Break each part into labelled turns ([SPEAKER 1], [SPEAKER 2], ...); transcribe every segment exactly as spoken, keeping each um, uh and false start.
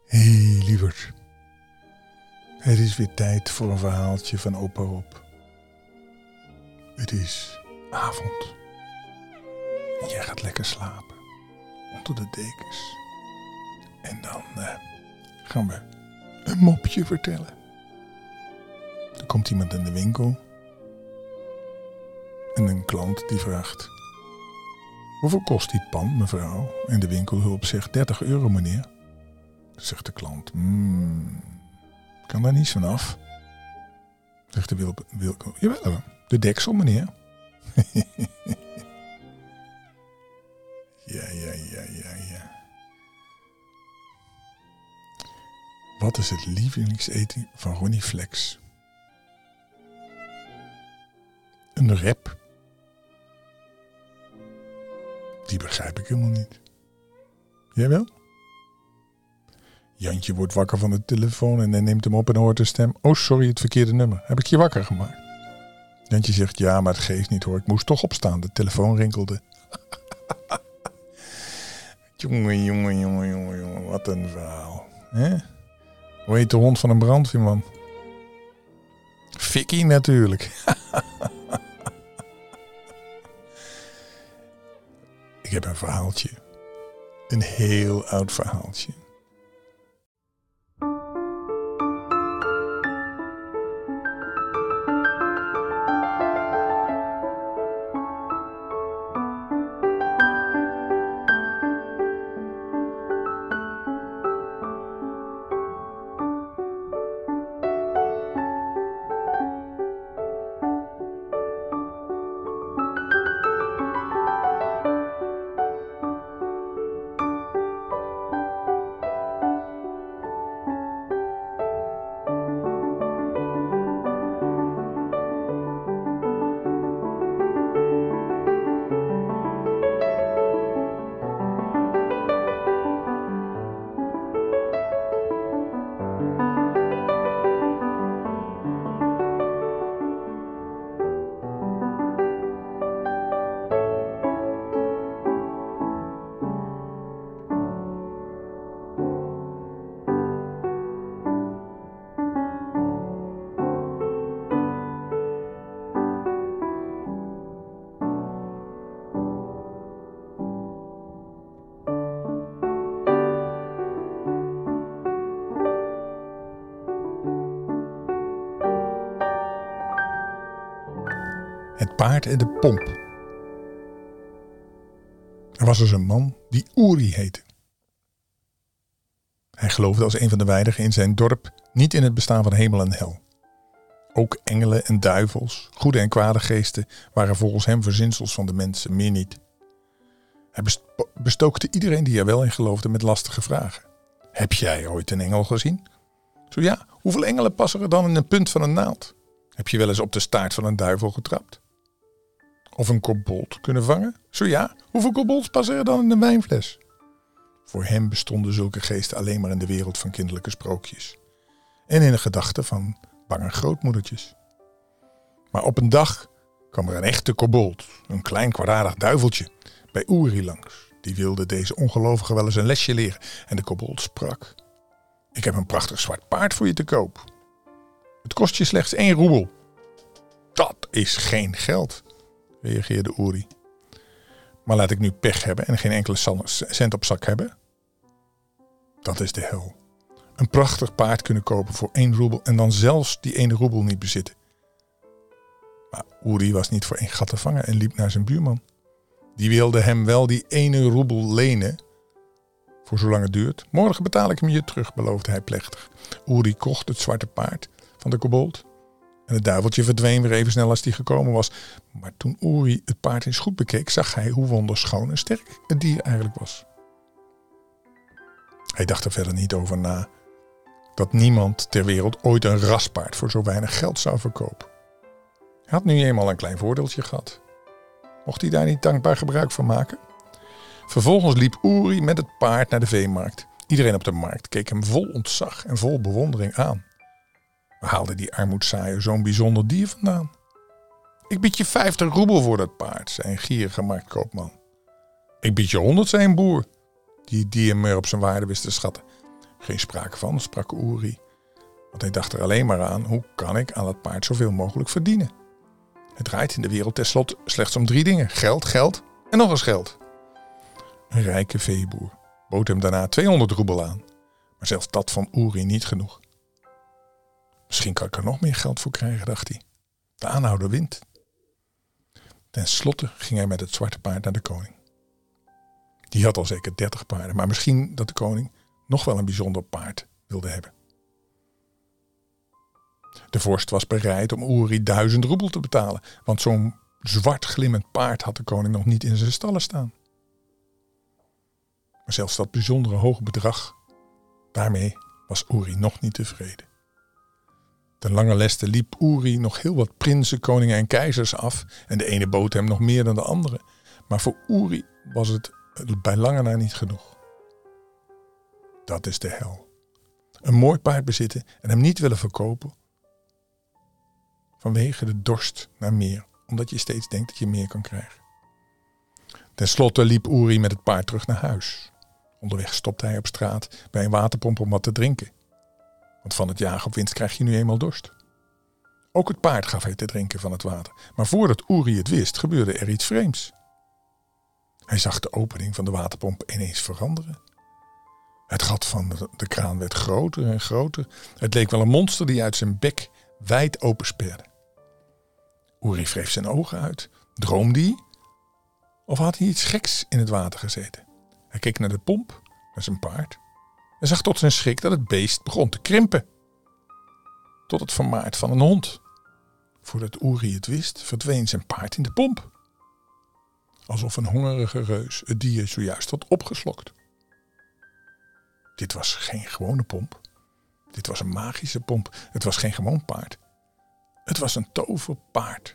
[SPEAKER 1] Hé, hey, lieverd. Het is weer tijd voor een verhaaltje van opa Rob. Het is avond. En jij gaat lekker slapen. Onder de dekens. En dan uh, gaan we een mopje vertellen. Er komt iemand in de winkel. En een klant die vraagt: hoeveel kost die pan, mevrouw? En de winkelhulp zegt dertig euro, meneer. Dan zegt de klant: hmm, kan daar niets van af? Zegt de wilp, wilp, jawel, de deksel, meneer. ja, ja, ja, ja, ja. Wat is het lievelingseten van Ronnie Flex? Een rap. Die begrijp ik helemaal niet. Jij wel? Jantje wordt wakker van de telefoon en hij neemt hem op en hoort de stem: oh, sorry, het verkeerde nummer. Heb ik je wakker gemaakt? Jantje zegt: ja, maar het geeft niet hoor. Ik moest toch opstaan. De telefoon rinkelde. jongen, jongen, jongen, jongen, jongen. Wat een verhaal. Hè? Hoe heet de hond van een brandweerman? Fikkie natuurlijk. Ik heb een verhaaltje. Een heel oud verhaaltje. Het paard en de pomp. Er was dus een man die Uri heette. Hij geloofde als een van de weinigen in zijn dorp niet in het bestaan van hemel en hel. Ook engelen en duivels, goede en kwade geesten waren volgens hem verzinsels van de mensen, meer niet. Hij bestookte iedereen die er wel in geloofde met lastige vragen. Heb jij ooit een engel gezien? Zo ja, hoeveel engelen passen er dan in een punt van een naald? Heb je wel eens op de staart van een duivel getrapt? Of een kobold kunnen vangen? Zo ja, hoeveel kobolds passen er dan in een wijnfles? Voor hem bestonden zulke geesten alleen maar in de wereld van kinderlijke sprookjes. En in de gedachten van bange grootmoedertjes. Maar op een dag kwam er een echte kobold, een klein kwaadaardig duiveltje, bij Uri langs. Die wilde deze ongelovige wel eens een lesje leren. En de kobold sprak: ik heb een prachtig zwart paard voor je te koop. Het kost je slechts één roebel. Dat is geen geld, reageerde Uri. Maar laat ik nu pech hebben en geen enkele cent op zak hebben? Dat is de hel. Een prachtig paard kunnen kopen voor één roebel en dan zelfs die ene roebel niet bezitten. Maar Uri was niet voor één gat te vangen en liep naar zijn buurman. Die wilde hem wel die ene roebel lenen, voor zolang het duurt. Morgen betaal ik hem je terug, beloofde hij plechtig. Uri kocht het zwarte paard van de kobold. En het duiveltje verdween weer even snel als die gekomen was. Maar toen Uri het paard eens goed bekeek, zag hij hoe wonderschoon en sterk het dier eigenlijk was. Hij dacht er verder niet over na dat niemand ter wereld ooit een raspaard voor zo weinig geld zou verkopen. Hij had nu eenmaal een klein voordeeltje gehad. Mocht hij daar niet dankbaar gebruik van maken? Vervolgens liep Uri met het paard naar de veemarkt. Iedereen op de markt keek hem vol ontzag en vol bewondering aan. Waar haalde die armoedzaaier zo'n bijzonder dier vandaan? Ik bied je vijftig roebel voor dat paard, zei een gierige marktkoopman. Ik bied je honderd, zei een boer, die die hem meer op zijn waarde wist te schatten. Geen sprake van, sprak Uri. Want hij dacht er alleen maar aan, hoe kan ik aan het paard zoveel mogelijk verdienen? Het draait in de wereld tenslotte slechts om drie dingen. Geld, geld en nog eens geld. Een rijke veeboer bood hem daarna tweehonderd roebel aan. Maar zelfs dat vond Uri niet genoeg. Misschien kan ik er nog meer geld voor krijgen, dacht hij. De aanhouder wint. Ten slotte ging hij met het zwarte paard naar de koning. Die had al zeker dertig paarden, maar misschien dat de koning nog wel een bijzonder paard wilde hebben. De vorst was bereid om Uri duizend roebel te betalen, want zo'n zwart glimmend paard had de koning nog niet in zijn stallen staan. Maar zelfs dat bijzondere hoge bedrag, daarmee was Uri nog niet tevreden. Ten lange leste liep Uri nog heel wat prinsen, koningen en keizers af en de ene bood hem nog meer dan de andere. Maar voor Uri was het bij lange na niet genoeg. Dat is de hel. Een mooi paard bezitten en hem niet willen verkopen vanwege de dorst naar meer, omdat je steeds denkt dat je meer kan krijgen. Ten slotte liep Uri met het paard terug naar huis. Onderweg stopte hij op straat bij een waterpomp om wat te drinken. Want van het jagen op winst krijg je nu eenmaal dorst. Ook het paard gaf hij te drinken van het water. Maar voordat Uri het wist, gebeurde er iets vreemds. Hij zag de opening van de waterpomp ineens veranderen. Het gat van de, de kraan werd groter en groter. Het leek wel een monster die uit zijn bek wijd opensperde. Uri wreef zijn ogen uit. Droomde hij? Of had hij iets geks in het water gezeten? Hij keek naar de pomp, naar zijn paard. En zag tot zijn schrik dat het beest begon te krimpen. Tot het vermaard van een hond. Voordat Uri het wist, verdween zijn paard in de pomp. Alsof een hongerige reus het dier zojuist had opgeslokt. Dit was geen gewone pomp. Dit was een magische pomp. Het was geen gewoon paard. Het was een toverpaard.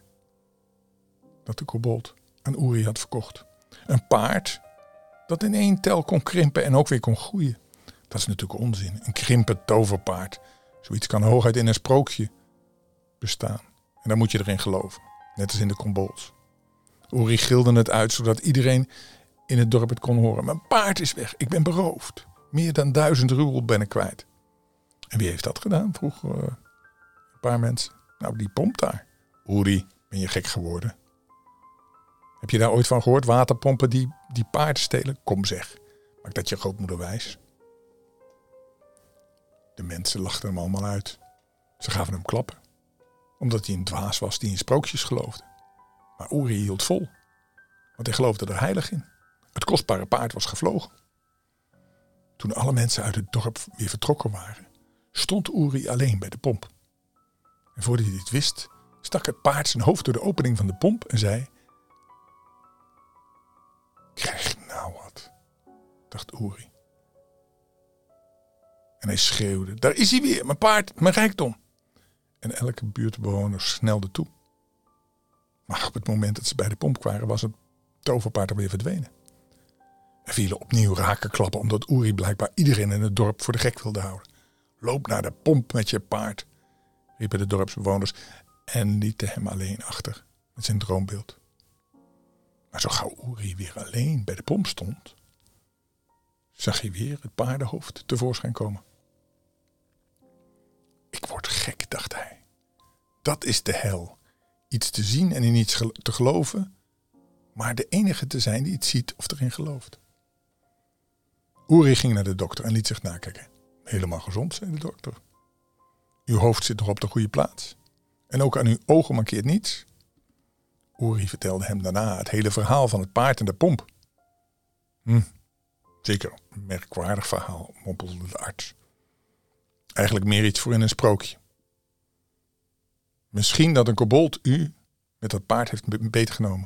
[SPEAKER 1] Dat de kobold aan Uri had verkocht. Een paard dat in één tel kon krimpen en ook weer kon groeien. Dat is natuurlijk onzin. Een krimpend toverpaard. Zoiets kan hooguit in een sprookje bestaan. En dan moet je erin geloven. Net als in de kombolts. Uri gilde het uit zodat iedereen in het dorp het kon horen. Mijn paard is weg. Ik ben beroofd. Meer dan duizend roebel ben ik kwijt. En wie heeft dat gedaan? Vroeg uh, een paar mensen. Nou, die pomp daar. Uri, ben je gek geworden? Heb je daar ooit van gehoord? Waterpompen die, die paarden stelen? Kom zeg. Maak dat je grootmoeder wijs. De mensen lachten hem allemaal uit. Ze gaven hem klappen. Omdat hij een dwaas was die in sprookjes geloofde. Maar Uri hield vol. Want hij geloofde er heilig in. Het kostbare paard was gevlogen. Toen alle mensen uit het dorp weer vertrokken waren, stond Uri alleen bij de pomp. En voordat hij dit wist, stak het paard zijn hoofd door de opening van de pomp en zei: krijg nou wat, dacht Uri. En hij schreeuwde: daar is hij weer, mijn paard, mijn rijkdom. En elke buurtbewoner snelde toe. Maar op het moment dat ze bij de pomp kwamen, was het toverpaard alweer verdwenen. Er vielen opnieuw rakenklappen omdat Uri blijkbaar iedereen in het dorp voor de gek wilde houden. Loop naar de pomp met je paard, riepen de dorpsbewoners en lieten hem alleen achter met zijn droombeeld. Maar zo gauw Uri weer alleen bij de pomp stond, zag hij weer het paardenhoofd tevoorschijn komen. Ik word gek, dacht hij. Dat is de hel. Iets te zien en in iets te geloven, maar de enige te zijn die iets ziet of erin gelooft. Uri ging naar de dokter en liet zich nakijken. Helemaal gezond, zei de dokter. Uw hoofd zit nog op de goede plaats. En ook aan uw ogen mankeert niets. Uri vertelde hem daarna het hele verhaal van het paard en de pomp. Hm, zeker een merkwaardig verhaal, mompelde de arts. Eigenlijk meer iets voor in een sprookje. Misschien dat een kobold u met dat paard heeft beetgenomen.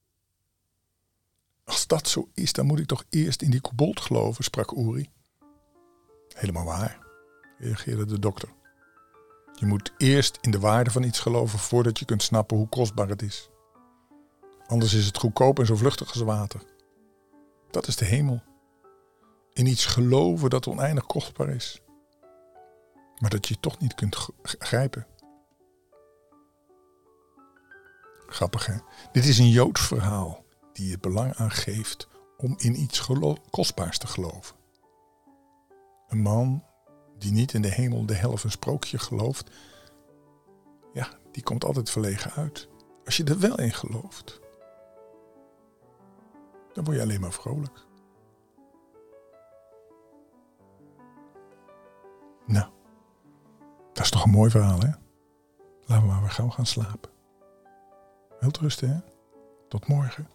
[SPEAKER 1] Als dat zo is, dan moet ik toch eerst in die kobold geloven, sprak Uri. Helemaal waar, reageerde de dokter. Je moet eerst in de waarde van iets geloven voordat je kunt snappen hoe kostbaar het is. Anders is het goedkoop en zo vluchtig als water. Dat is de hemel. In iets geloven dat oneindig kostbaar is. Maar dat je toch niet kunt g- grijpen. Grappig, hè? Dit is een Joods verhaal die het belang aangeeft om in iets gelo- kostbaars te geloven. Een man die niet in de hemel, de hel of een sprookje gelooft, ja, die komt altijd verlegen uit. Als je er wel in gelooft, dan word je alleen maar vrolijk. Nou, dat is toch een mooi verhaal, hè? Laten we maar weer gauw gaan slapen. Welterusten, hè? Tot morgen.